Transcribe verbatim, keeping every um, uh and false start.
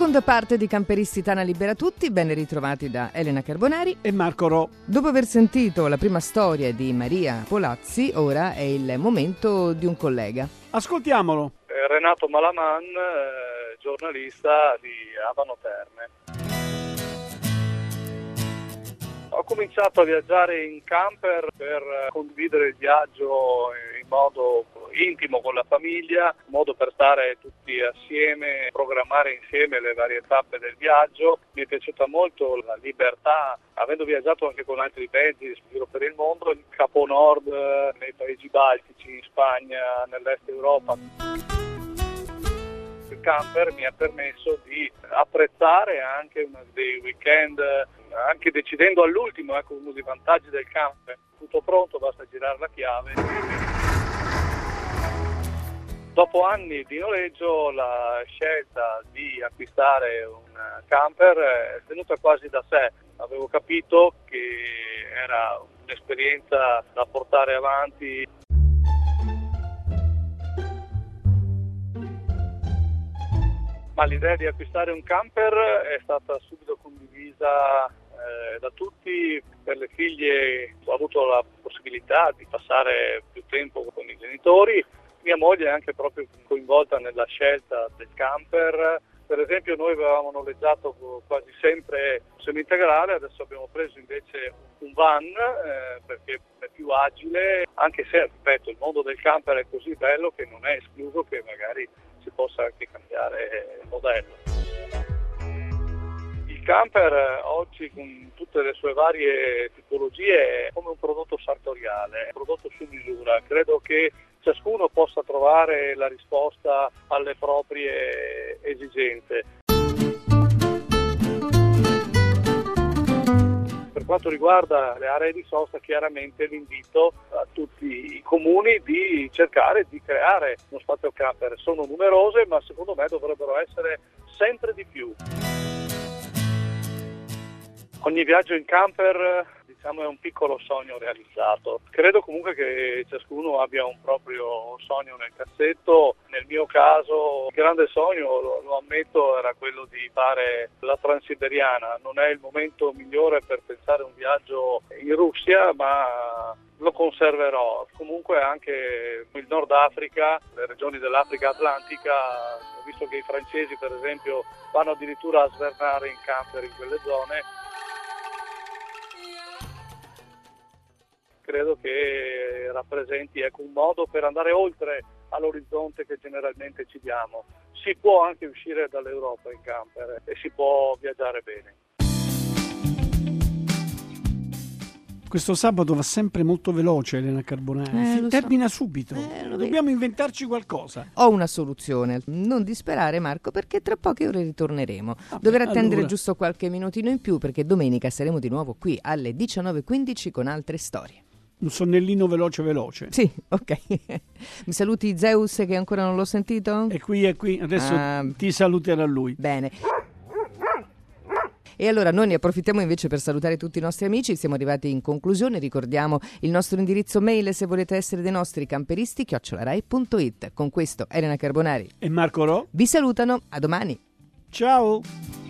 Seconda parte di Camperisti Tana Libera Tutti, ben ritrovati da Elena Carbonari e Marco Ro. Dopo aver sentito la prima storia di Maria Polazzi, ora è il momento di un collega. Ascoltiamolo. Eh, Renato Malaman, eh, giornalista di Abano Terme. Ho cominciato a viaggiare in camper per condividere il viaggio in modo intimo con la famiglia, in modo per stare tutti assieme, programmare insieme le varie tappe del viaggio. Mi è piaciuta molto la libertà, avendo viaggiato anche con altri mezzi in giro per il mondo, il Capo Nord, nei paesi baltici, in Spagna, nell'est Europa. Il camper mi ha permesso di apprezzare anche uno dei weekend, anche decidendo all'ultimo, ecco uno dei vantaggi del camper, tutto pronto, basta girare la chiave. Dopo anni di noleggio la scelta di acquistare un camper è venuta quasi da sé. Avevo capito che era un'esperienza da portare avanti. Ma l'idea di acquistare un camper è stata subito condivisa eh, da tutti. Per le figlie ho avuto la possibilità di passare più tempo con i genitori. Mia moglie è anche proprio coinvolta nella scelta del camper. Per esempio noi avevamo noleggiato quasi sempre semi-integrale, adesso abbiamo preso invece un van eh, perché è più agile, anche se, ripeto, il mondo del camper è così bello che non è escluso che magari si possa anche cambiare modello. Il camper oggi con tutte le sue varie tipologie è come un prodotto sartoriale, un prodotto su misura. Credo che ciascuno possa trovare la risposta alle proprie esigenze. Per quanto riguarda le aree di sosta, chiaramente l'invito a tutti i comuni di cercare di creare uno spazio camper. Sono numerose, ma secondo me dovrebbero essere sempre di più. Ogni viaggio in camper, diciamo, è un piccolo sogno realizzato. Credo comunque che ciascuno abbia un proprio sogno nel cassetto. Nel mio caso, il grande sogno, lo, lo ammetto, era quello di fare la Transiberiana. Non è il momento migliore per pensare a un viaggio in Russia, ma lo conserverò. Comunque anche il Nord Africa, le regioni dell'Africa Atlantica, ho visto che i francesi, per esempio, vanno addirittura a svernare in camper in quelle zone. Credo che rappresenti ecco, un modo per andare oltre all'orizzonte che generalmente ci diamo. Si può anche uscire dall'Europa in camper e si può viaggiare bene. Questo sabato va sempre molto veloce, Elena Carbonari. Eh, Termina so. subito. Eh, Dobbiamo inventarci qualcosa. Ho una soluzione. Non disperare, Marco, perché tra poche ore ritorneremo. Vabbè, Dovrà attendere allora. giusto qualche minutino in più, perché domenica saremo di nuovo qui alle diciannove e quindici con altre storie. Un sonnellino veloce veloce. Sì, ok. Mi saluti Zeus che ancora non l'ho sentito? È qui, è qui. Adesso Ah. ti saluterà lui. Bene. E allora noi ne approfittiamo invece per salutare tutti i nostri amici. Siamo arrivati in conclusione. Ricordiamo il nostro indirizzo mail se volete essere dei nostri camperisti, chiocciola rai punto it. Con questo Elena Carbonari E Marco Ro. vi salutano. A domani. Ciao.